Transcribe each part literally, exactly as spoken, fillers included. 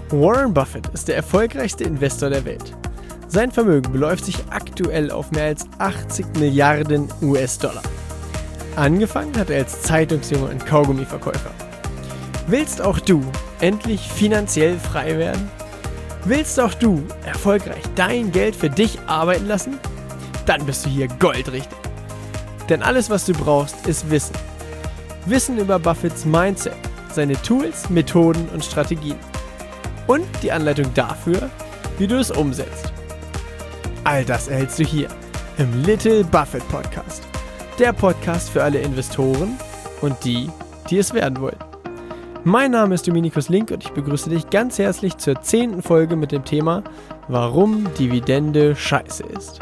Warren Buffett ist der erfolgreichste Investor der Welt. Sein Vermögen beläuft sich aktuell auf mehr als achtzig Milliarden U S-Dollar. Angefangen hat er als Zeitungsjunge und Kaugummiverkäufer. Willst auch du endlich finanziell frei werden? Willst auch du erfolgreich dein Geld für dich arbeiten lassen? Dann bist du hier goldrichtig. Denn alles, was du brauchst, ist Wissen. Wissen über Buffetts Mindset, seine Tools, Methoden und Strategien. Und die Anleitung dafür, wie du es umsetzt. All das erhältst du hier im Little Buffett Podcast. Der Podcast für alle Investoren und die, die es werden wollen. Mein Name ist Dominikus Link und ich begrüße dich ganz herzlich zur zehnten Folge mit dem Thema Warum Dividende scheiße ist.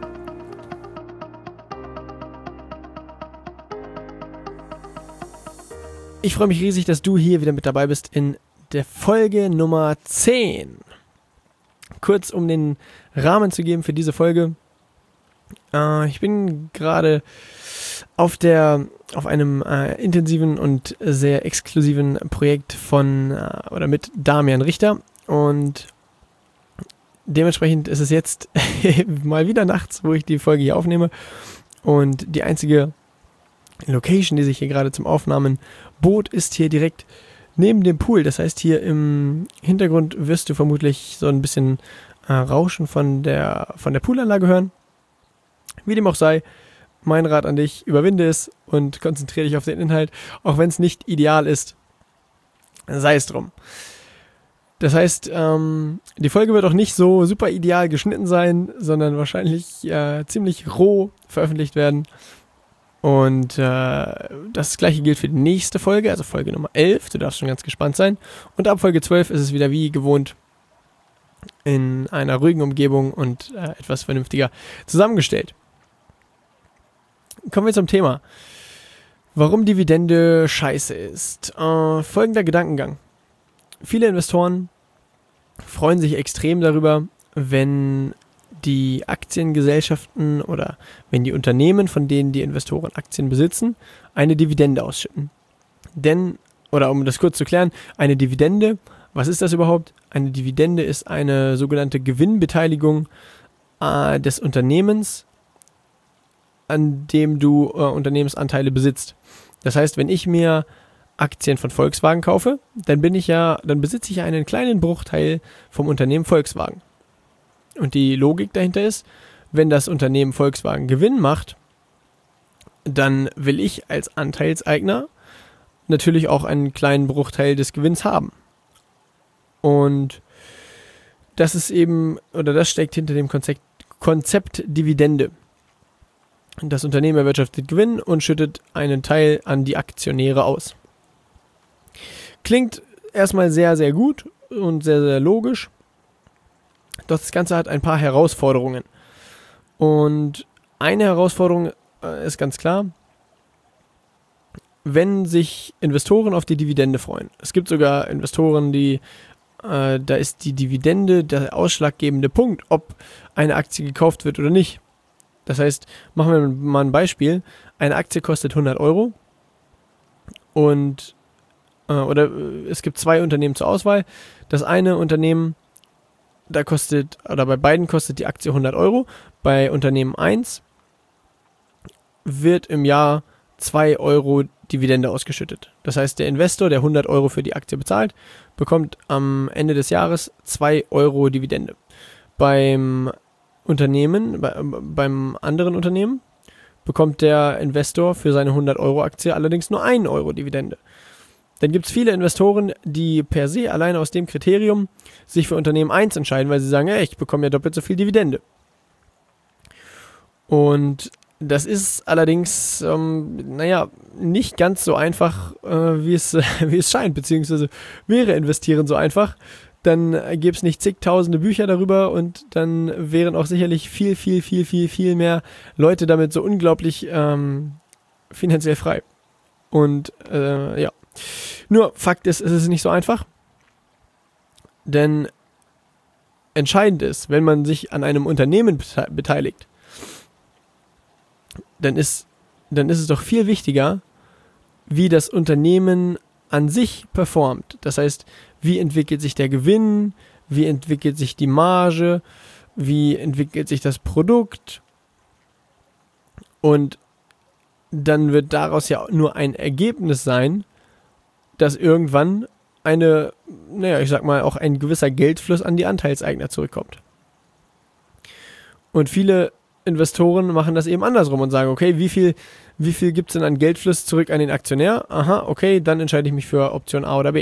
Ich freue mich riesig, dass du hier wieder mit dabei bist in der Folge Nummer zehn. Kurz um den Rahmen zu geben für diese Folge. Äh, ich bin gerade auf der auf einem äh, intensiven und sehr exklusiven Projekt von äh, oder mit Damian Richter und dementsprechend ist es jetzt mal wieder nachts, wo ich die Folge hier aufnehme und die einzige Location, die sich hier gerade zum Aufnahmen bot, ist hier direkt neben dem Pool. Das heißt, hier im Hintergrund wirst du vermutlich so ein bisschen äh, Rauschen von der, von der Poolanlage hören. Wie dem auch sei, mein Rat an dich, überwinde es und konzentriere dich auf den Inhalt, auch wenn es nicht ideal ist. Sei es drum. Das heißt, ähm, die Folge wird auch nicht so super ideal geschnitten sein, sondern wahrscheinlich äh, ziemlich roh veröffentlicht werden. Und äh, das gleiche gilt für die nächste Folge, also Folge Nummer elf. Du darfst schon ganz gespannt sein. Und ab Folge zwölf ist es wieder wie gewohnt in einer ruhigen Umgebung und äh, etwas vernünftiger zusammengestellt. Kommen wir zum Thema. Warum Dividende scheiße ist. Äh, folgender Gedankengang. Viele Investoren freuen sich extrem darüber, wenn die Aktiengesellschaften oder wenn die Unternehmen, von denen die Investoren Aktien besitzen, eine Dividende ausschütten. Denn, oder um das kurz zu klären, eine Dividende, was ist das überhaupt? Eine Dividende ist eine sogenannte Gewinnbeteiligung äh, des Unternehmens, an dem du äh, Unternehmensanteile besitzt. Das heißt, wenn ich mir Aktien von Volkswagen kaufe, dann bin ich ja, dann besitze ich ja einen kleinen Bruchteil vom Unternehmen Volkswagen. Und die Logik dahinter ist, wenn das Unternehmen Volkswagen Gewinn macht, dann will ich als Anteilseigner natürlich auch einen kleinen Bruchteil des Gewinns haben. Und das ist eben, oder das steckt hinter dem Konzept, Konzept Dividende. Das Unternehmen erwirtschaftet Gewinn und schüttet einen Teil an die Aktionäre aus. Klingt erstmal sehr, sehr gut und sehr, sehr logisch. Doch das Ganze hat ein paar Herausforderungen. Und eine Herausforderung äh, ist ganz klar, wenn sich Investoren auf die Dividende freuen. Es gibt sogar Investoren, die, äh, da ist die Dividende der ausschlaggebende Punkt, ob eine Aktie gekauft wird oder nicht. Das heißt, machen wir mal ein Beispiel. Eine Aktie kostet hundert Euro und äh, oder äh, es gibt zwei Unternehmen zur Auswahl. Das eine Unternehmen, da kostet, oder bei beiden kostet die Aktie hundert Euro. Bei Unternehmen eins wird im Jahr zwei Euro Dividende ausgeschüttet. Das heißt, der Investor, der hundert Euro für die Aktie bezahlt, bekommt am Ende des Jahres zwei Euro Dividende. Beim Unternehmen, bei, beim anderen Unternehmen bekommt der Investor für seine hundert Euro Aktie allerdings nur ein Euro Dividende. Dann gibt es viele Investoren, die per se alleine aus dem Kriterium sich für Unternehmen eins entscheiden, weil sie sagen, hey, ich bekomme ja doppelt so viel Dividende. Und das ist allerdings, ähm, naja, nicht ganz so einfach, äh, wie es, wie es scheint, beziehungsweise wäre Investieren so einfach, dann gäbe es nicht zigtausende Bücher darüber und dann wären auch sicherlich viel, viel, viel, viel, viel mehr Leute damit so unglaublich ähm, finanziell frei. Und äh, ja, nur Fakt ist, es ist nicht so einfach, denn entscheidend ist, wenn man sich an einem Unternehmen bete- beteiligt, dann ist, dann ist es doch viel wichtiger, wie das Unternehmen an sich performt. Das heißt, wie entwickelt sich der Gewinn, wie entwickelt sich die Marge, wie entwickelt sich das Produkt. Und dann wird daraus ja nur ein Ergebnis sein, dass irgendwann eine, naja, ich sag mal, auch ein gewisser Geldfluss an die Anteilseigner zurückkommt. Und viele Investoren machen das eben andersrum und sagen, okay, wie viel, wie viel gibt es denn an Geldfluss zurück an den Aktionär? Aha, okay, dann entscheide ich mich für Option A oder B.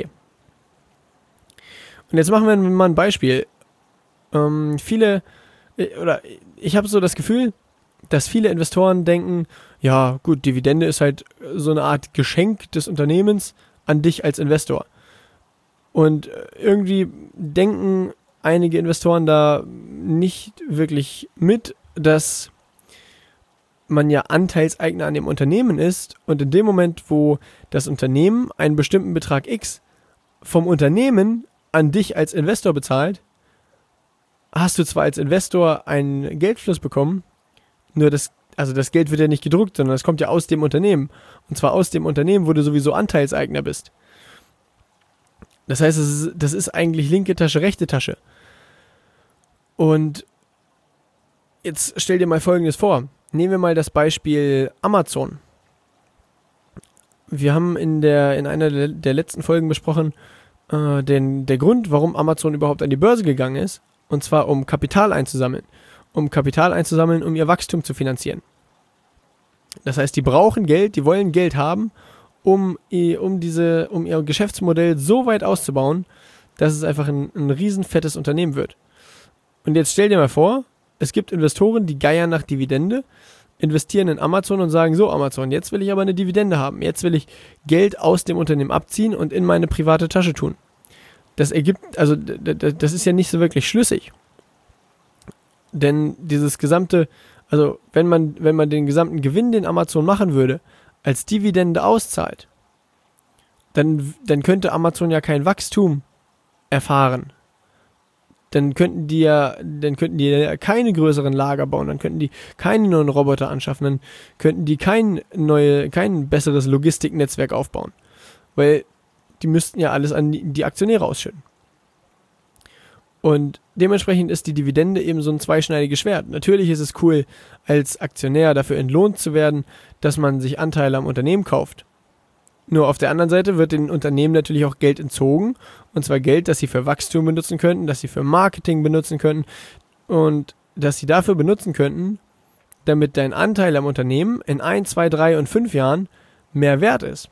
Und jetzt machen wir mal ein Beispiel. Ähm, viele, oder ich habe so das Gefühl, dass viele Investoren denken, ja gut, Dividende ist halt so eine Art Geschenk des Unternehmens an dich als Investor. Und irgendwie denken einige Investoren da nicht wirklich mit, dass man ja Anteilseigner an dem Unternehmen ist und in dem Moment, wo das Unternehmen einen bestimmten Betrag X vom Unternehmen an dich als Investor bezahlt, hast du zwar als Investor einen Geldfluss bekommen, nur das, also das Geld wird ja nicht gedruckt, sondern es kommt ja aus dem Unternehmen. Und zwar aus dem Unternehmen, wo du sowieso Anteilseigner bist. Das heißt, das ist, das ist eigentlich linke Tasche, rechte Tasche. Und jetzt stell dir mal Folgendes vor. Nehmen wir mal das Beispiel Amazon. Wir haben in, der, in einer der letzten Folgen besprochen, äh, den, der Grund, warum Amazon überhaupt an die Börse gegangen ist. Und zwar, um Kapital einzusammeln. Um Kapital einzusammeln, um ihr Wachstum zu finanzieren. Das heißt, die brauchen Geld, die wollen Geld haben, um, um, diese, um ihr Geschäftsmodell so weit auszubauen, dass es einfach ein, ein riesen fettes Unternehmen wird. Und jetzt stell dir mal vor, es gibt Investoren, die geiern nach Dividende, investieren in Amazon und sagen, so Amazon, jetzt will ich aber eine Dividende haben. Jetzt will ich Geld aus dem Unternehmen abziehen und in meine private Tasche tun. Das ergibt, also das ist ja nicht so wirklich schlüssig. Denn dieses gesamte, also wenn man, wenn man den gesamten Gewinn, den Amazon machen würde, als Dividende auszahlt, dann, dann könnte Amazon ja kein Wachstum erfahren. Dann könnten die ja, dann könnten die ja keine größeren Lager bauen, dann könnten die keine neuen Roboter anschaffen, dann könnten die kein neue, kein besseres Logistiknetzwerk aufbauen. Weil die müssten ja alles an die, die Aktionäre ausschütten. Und dementsprechend ist die Dividende eben so ein zweischneidiges Schwert. Natürlich ist es cool, als Aktionär dafür entlohnt zu werden, dass man sich Anteile am Unternehmen kauft. Nur auf der anderen Seite wird den Unternehmen natürlich auch Geld entzogen. Und zwar Geld, das sie für Wachstum benutzen könnten, das sie für Marketing benutzen könnten und das sie dafür benutzen könnten, damit dein Anteil am Unternehmen in ein, zwei, drei und fünf Jahren mehr wert ist.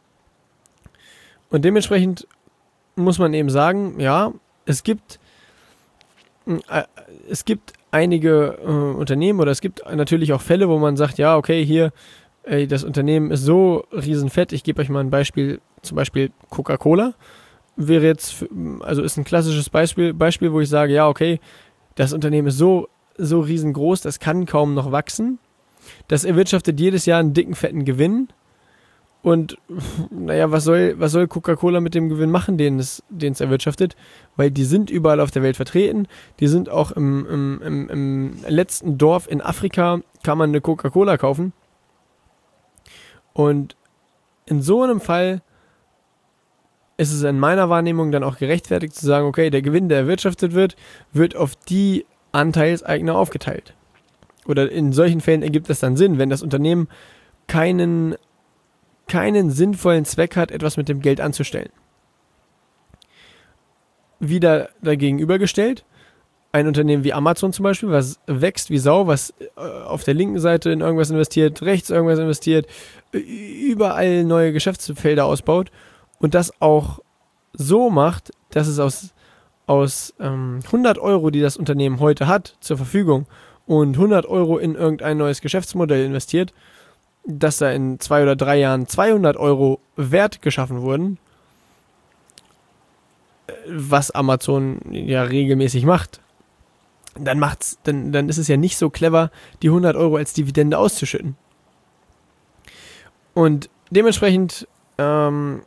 Und dementsprechend muss man eben sagen, ja, es gibt äh, es gibt einige äh, Unternehmen oder es gibt natürlich auch Fälle, wo man sagt, ja, okay, hier, ey, das Unternehmen ist so riesenfett. Ich gebe euch mal ein Beispiel, zum Beispiel Coca-Cola wäre jetzt, also ist ein klassisches Beispiel, Beispiel, wo ich sage, ja, okay, das Unternehmen ist so, so riesengroß, das kann kaum noch wachsen. Das erwirtschaftet jedes Jahr einen dicken, fetten Gewinn. Und naja, was soll, was soll Coca-Cola mit dem Gewinn machen, den es, den es erwirtschaftet? Weil die sind überall auf der Welt vertreten. Die sind auch im, im, im, im letzten Dorf in Afrika, kann man eine Coca-Cola kaufen. Und in so einem Fall ist es in meiner Wahrnehmung dann auch gerechtfertigt zu sagen, okay, der Gewinn, der erwirtschaftet wird, wird auf die Anteilseigner aufgeteilt. Oder in solchen Fällen ergibt es dann Sinn, wenn das Unternehmen keinen keinen sinnvollen Zweck hat, etwas mit dem Geld anzustellen. Wieder dagegenübergestellt, ein Unternehmen wie Amazon zum Beispiel, was wächst wie Sau, was auf der linken Seite in irgendwas investiert, rechts irgendwas investiert, überall neue Geschäftsfelder ausbaut und das auch so macht, dass es aus, aus ähm, hundert Euro, die das Unternehmen heute hat, zur Verfügung und hundert Euro in irgendein neues Geschäftsmodell investiert, dass da in zwei oder drei Jahren zweihundert Euro Wert geschaffen wurden, was Amazon ja regelmäßig macht, dann macht's, dann, dann ist es ja nicht so clever, die hundert Euro als Dividende auszuschütten. Und dementsprechend ähm,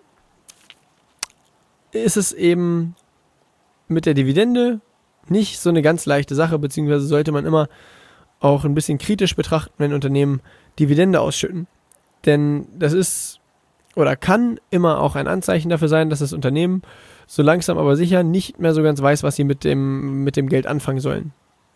ist es eben mit der Dividende nicht so eine ganz leichte Sache, beziehungsweise sollte man immer auch ein bisschen kritisch betrachten, wenn Unternehmen Dividende ausschütten. Denn das ist oder kann immer auch ein Anzeichen dafür sein, dass das Unternehmen so langsam aber sicher nicht mehr so ganz weiß, was sie mit dem, mit dem Geld anfangen sollen.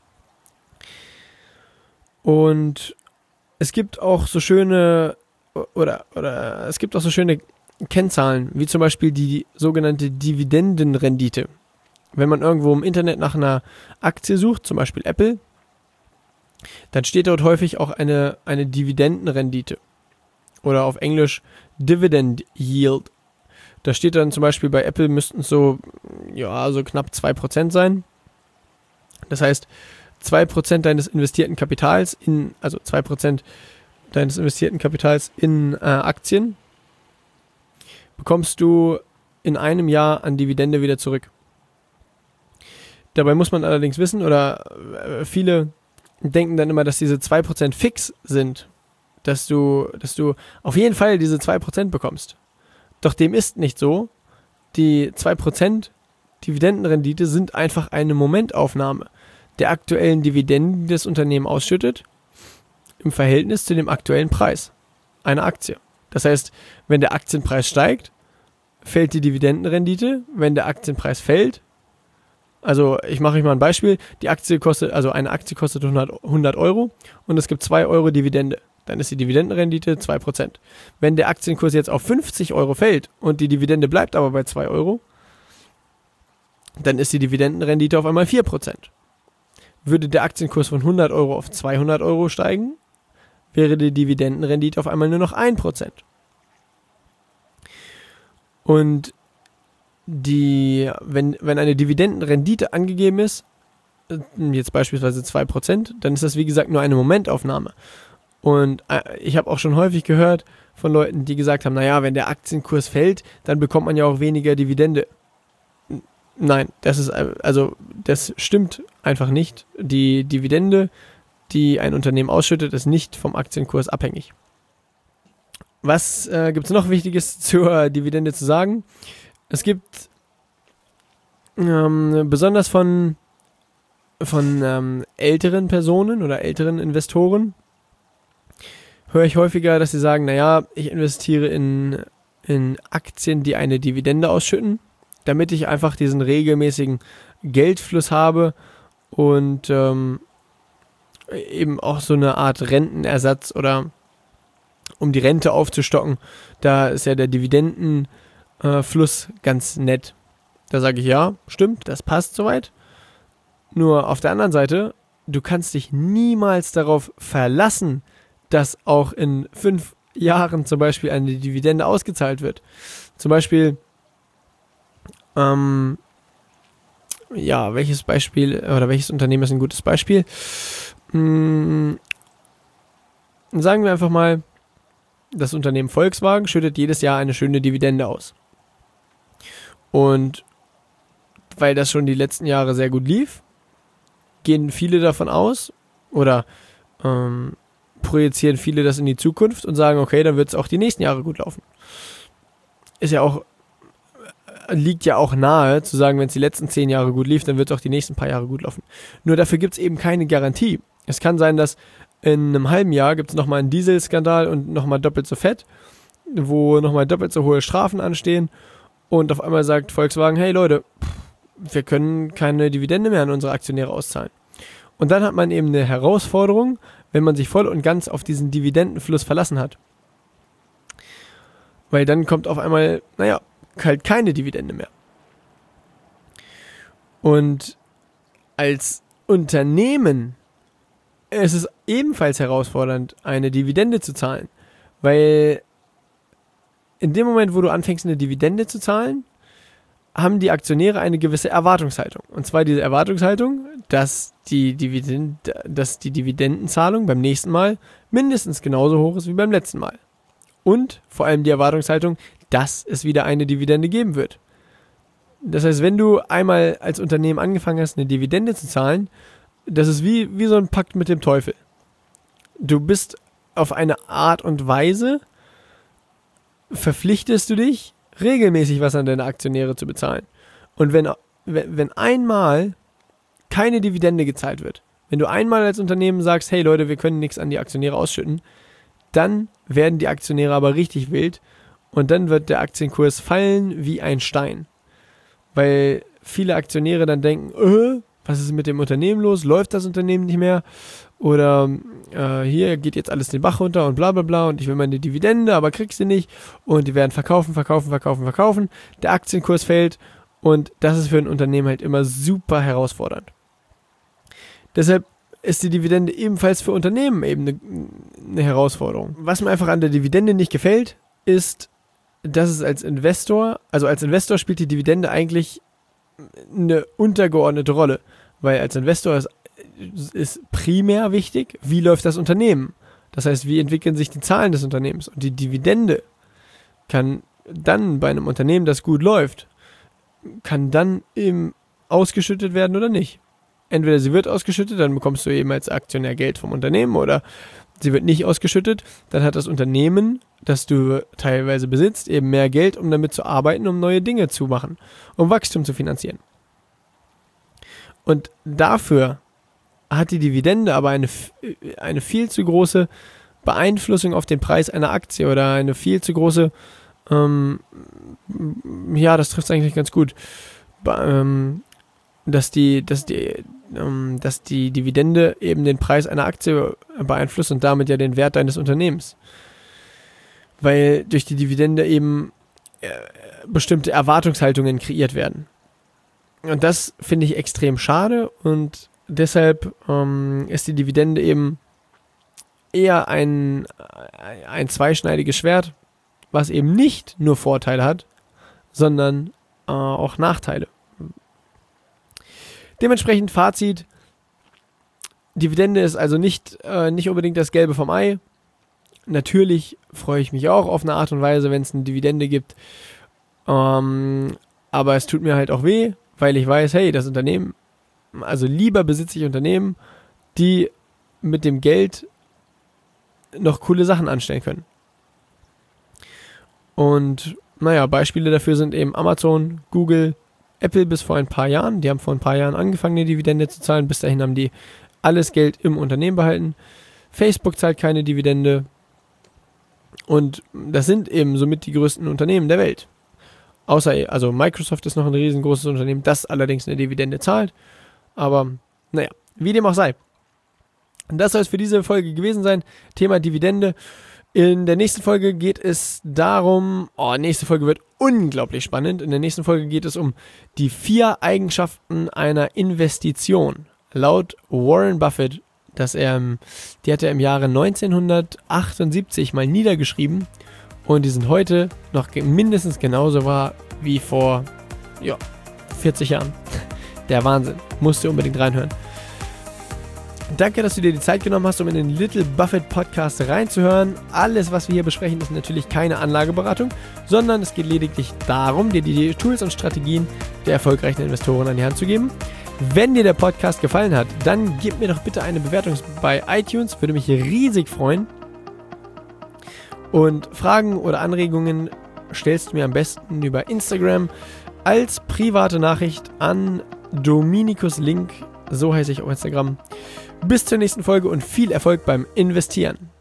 Und es gibt auch so schöne oder, oder es gibt auch so schöne Kennzahlen, wie zum Beispiel die sogenannte Dividendenrendite. Wenn man irgendwo im Internet nach einer Aktie sucht, zum Beispiel Apple, dann steht dort häufig auch eine, eine Dividendenrendite. Oder auf Englisch Dividend Yield. Da steht dann zum Beispiel bei Apple müssten es so, ja, so knapp zwei Prozent sein. Das heißt, zwei Prozent deines investierten Kapitals in, also zwei Prozent deines investierten Kapitals in äh, Aktien bekommst du in einem Jahr an Dividende wieder zurück. Dabei muss man allerdings wissen, oder äh, viele denken dann immer, dass diese zwei Prozent fix sind, dass du, dass du auf jeden Fall diese zwei Prozent bekommst. Doch dem ist nicht so. Die zwei Prozent Dividendenrendite sind einfach eine Momentaufnahme der aktuellen Dividenden, die das Unternehmen ausschüttet, im Verhältnis zu dem aktuellen Preis einer Aktie. Das heißt, wenn der Aktienpreis steigt, fällt die Dividendenrendite. Wenn der Aktienpreis fällt, also ich mache euch mal ein Beispiel, die Aktie kostet, also eine Aktie kostet hundert Euro und es gibt zwei Euro Dividende. Dann ist die Dividendenrendite zwei Prozent. Wenn der Aktienkurs jetzt auf fünfzig Euro fällt und die Dividende bleibt aber bei zwei Euro, dann ist die Dividendenrendite auf einmal vier Prozent. Würde der Aktienkurs von hundert Euro auf zweihundert Euro steigen, wäre die Dividendenrendite auf einmal nur noch ein Prozent. Und die, wenn, wenn eine Dividendenrendite angegeben ist, jetzt beispielsweise zwei Prozent, dann ist das wie gesagt nur eine Momentaufnahme. Und ich habe auch schon häufig gehört von Leuten, die gesagt haben, naja, wenn der Aktienkurs fällt, dann bekommt man ja auch weniger Dividende. Nein, das ist, also das stimmt einfach nicht. Die Dividende, die ein Unternehmen ausschüttet, ist nicht vom Aktienkurs abhängig. Was äh, gibt es noch Wichtiges zur Dividende zu sagen? Es gibt ähm, besonders von, von ähm, älteren Personen oder älteren Investoren höre ich häufiger, dass sie sagen, naja, ich investiere in, in Aktien, die eine Dividende ausschütten, damit ich einfach diesen regelmäßigen Geldfluss habe und ähm, eben auch so eine Art Rentenersatz oder um die Rente aufzustocken, da ist ja der Dividendenfluss äh, ganz nett. Da sage ich, ja, stimmt, das passt soweit. Nur auf der anderen Seite, du kannst dich niemals darauf verlassen, dass auch in fünf Jahren zum Beispiel eine Dividende ausgezahlt wird. Zum Beispiel, ähm, ja, welches Beispiel oder welches Unternehmen ist ein gutes Beispiel? Hm, sagen wir einfach mal, das Unternehmen Volkswagen schüttet jedes Jahr eine schöne Dividende aus. Und weil das schon die letzten Jahre sehr gut lief, gehen viele davon aus oder ähm, projizieren viele das in die Zukunft und sagen, okay, dann wird es auch die nächsten Jahre gut laufen. Ist ja auch, liegt ja auch nahe zu sagen, wenn es die letzten zehn Jahre gut lief, dann wird es auch die nächsten paar Jahre gut laufen. Nur dafür gibt es eben keine Garantie. Es kann sein, dass in einem halben Jahr gibt es nochmal einen Dieselskandal und nochmal doppelt so fett, wo nochmal doppelt so hohe Strafen anstehen und auf einmal sagt Volkswagen, hey Leute, wir können keine Dividende mehr an unsere Aktionäre auszahlen. Und dann hat man eben eine Herausforderung, wenn man sich voll und ganz auf diesen Dividendenfluss verlassen hat. Weil dann kommt auf einmal, naja, halt keine Dividende mehr. Und als Unternehmen ist es ebenfalls herausfordernd, eine Dividende zu zahlen. Weil in dem Moment, wo du anfängst, eine Dividende zu zahlen, haben die Aktionäre eine gewisse Erwartungshaltung. Und zwar diese Erwartungshaltung, dass die, Dividend, dass die Dividendenzahlung beim nächsten Mal mindestens genauso hoch ist wie beim letzten Mal. Und vor allem die Erwartungshaltung, dass es wieder eine Dividende geben wird. Das heißt, wenn du einmal als Unternehmen angefangen hast, eine Dividende zu zahlen, das ist wie, wie so ein Pakt mit dem Teufel. Du bist auf eine Art und Weise, verpflichtest du dich, regelmäßig was an deine Aktionäre zu bezahlen. Und wenn, wenn einmal keine Dividende gezahlt wird, wenn du einmal als Unternehmen sagst, hey Leute, wir können nichts an die Aktionäre ausschütten, dann werden die Aktionäre aber richtig wild und dann wird der Aktienkurs fallen wie ein Stein. Weil viele Aktionäre dann denken, äh, was ist mit dem Unternehmen los? Läuft das Unternehmen nicht mehr? Oder äh, hier geht jetzt alles den Bach runter und bla bla bla und ich will meine Dividende, aber krieg sie nicht. Und die werden verkaufen, verkaufen, verkaufen, verkaufen. Der Aktienkurs fällt und das ist für ein Unternehmen halt immer super herausfordernd. Deshalb ist die Dividende ebenfalls für Unternehmen eben eine, eine Herausforderung. Was mir einfach an der Dividende nicht gefällt, ist, dass es als Investor, also als Investor spielt die Dividende eigentlich eine untergeordnete Rolle, weil als Investor ist, ist primär wichtig, wie läuft das Unternehmen. Das heißt, wie entwickeln sich die Zahlen des Unternehmens. Und die Dividende kann dann bei einem Unternehmen, das gut läuft, kann dann eben ausgeschüttet werden oder nicht. Entweder sie wird ausgeschüttet, dann bekommst du eben als Aktionär Geld vom Unternehmen, oder sie wird nicht ausgeschüttet, dann hat das Unternehmen, das du teilweise besitzt, eben mehr Geld, um damit zu arbeiten, um neue Dinge zu machen, um Wachstum zu finanzieren. Und dafür hat die Dividende aber eine, eine viel zu große Beeinflussung auf den Preis einer Aktie oder eine viel zu große, ähm, ja, das trifft es eigentlich ganz gut, Be- ähm, dass die, dass die, ähm, dass die Dividende eben den Preis einer Aktie beeinflusst und damit ja den Wert deines Unternehmens. Weil durch die Dividende eben äh, bestimmte Erwartungshaltungen kreiert werden. Und das finde ich extrem schade und deshalb ähm, ist die Dividende eben eher ein, ein zweischneidiges Schwert, was eben nicht nur Vorteile hat, sondern äh, auch Nachteile. Dementsprechend Fazit, Dividende ist also nicht, äh, nicht unbedingt das Gelbe vom Ei. Natürlich freue ich mich auch auf eine Art und Weise, wenn es eine Dividende gibt. Ähm, aber es tut mir halt auch weh, weil ich weiß, hey, das Unternehmen, also lieber besitze ich Unternehmen, die mit dem Geld noch coole Sachen anstellen können. Und naja, Beispiele dafür sind eben Amazon, Google, Apple bis vor ein paar Jahren. Die haben vor ein paar Jahren angefangen, eine Dividende zu zahlen. Bis dahin haben die alles Geld im Unternehmen behalten. Facebook zahlt keine Dividende. Und das sind eben somit die größten Unternehmen der Welt. Außer, also Microsoft ist noch ein riesengroßes Unternehmen, das allerdings eine Dividende zahlt. Aber naja, wie dem auch sei. Das soll es für diese Folge gewesen sein. Thema Dividende. In der nächsten Folge geht es darum, oh, nächste Folge wird unglaublich spannend. In der nächsten Folge geht es um die vier Eigenschaften einer Investition. Laut Warren Buffett, dass er, die hat er im Jahre neunzehnhundertachtundsiebzig mal niedergeschrieben und die sind heute noch mindestens genauso wahr wie vor, ja, vierzig Jahren. Der Wahnsinn. Musst du unbedingt reinhören. Danke, dass du dir die Zeit genommen hast, um in den Little Buffett Podcast reinzuhören. Alles, was wir hier besprechen, ist natürlich keine Anlageberatung, sondern es geht lediglich darum, dir die Tools und Strategien der erfolgreichen Investoren an die Hand zu geben. Wenn dir der Podcast gefallen hat, dann gib mir doch bitte eine Bewertung bei iTunes, würde mich riesig freuen. Und Fragen oder Anregungen stellst du mir am besten über Instagram als private Nachricht an Dominikus Link, so heiße ich auf Instagram. Bis zur nächsten Folge und viel Erfolg beim Investieren.